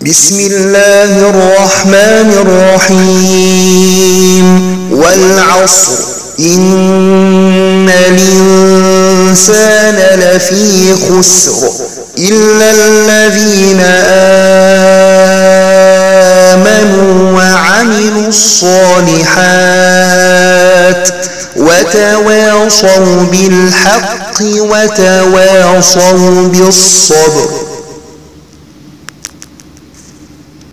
بسم الله الرحمن الرحيم والعصر إن الإنسان لفي خسر إلا الذين آمنوا وعملوا الصالحات وتواصوا بالحق وتواصوا بالصبر.